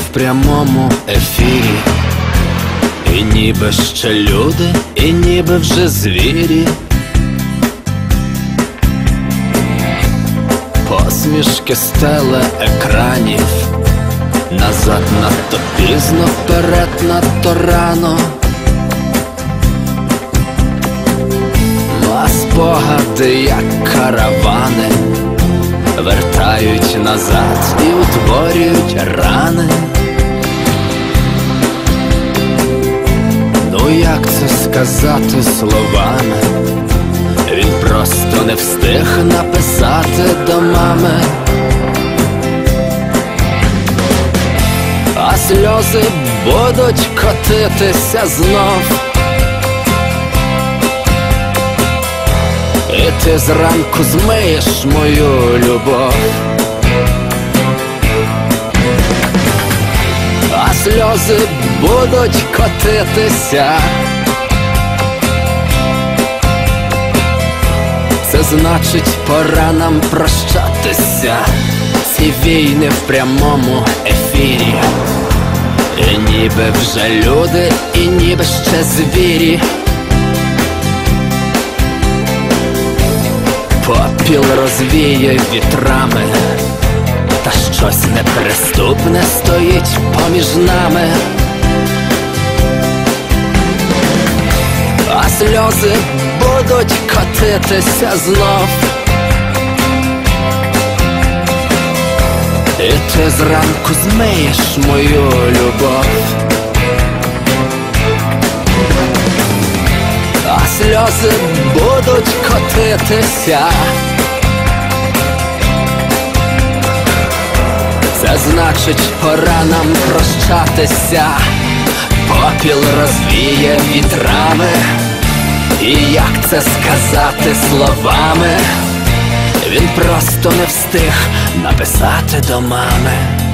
прямому ефірі, і ніби ще люди, і ніби вже звірі. Посмішки з телеекранів, назад надто пізно, вперед надто рано. А спогади, як каравани, вертають назад і утворюють рани. Ну як це сказати словами? Він просто не встиг написати до мами. А сльози будуть котитися знов, і ти зранку змиєш мою любов. А сльози будуть котитися. Це значить, пора нам прощатися. Ці війни в прямому ефірі, і ніби вже люди, і ніби ще звірі. Попіл розвіє вітрами, та щось неприступне стоїть поміж нами. А сльози будуть котитися знов, і ти зранку змиєш мою любов. А сльози будуть котитися. Це значить, пора нам прощатися. Попіл розвіє вітрами, і як це сказати словами? Він просто не встиг написати до мами.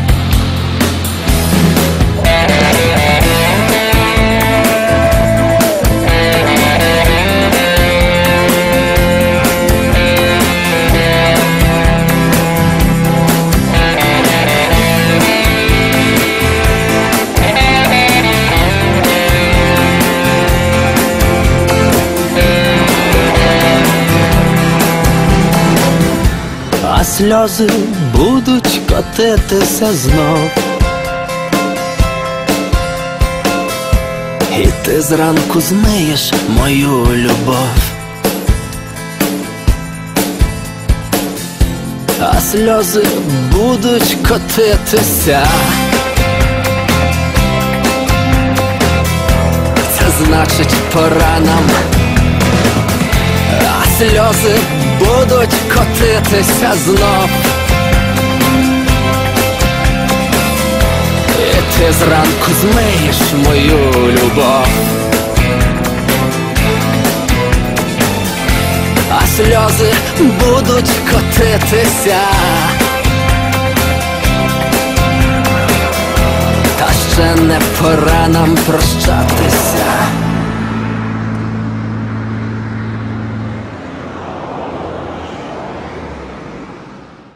А сльози будуть котитися знов, і ти зранку змиєш мою любов. А сльози будуть котитися. Це значить, пора нам. А сльози будуть котитися знов, і ти зранку змиєш мою любов. А сльози будуть котитися. Та ще не пора нам прощатись.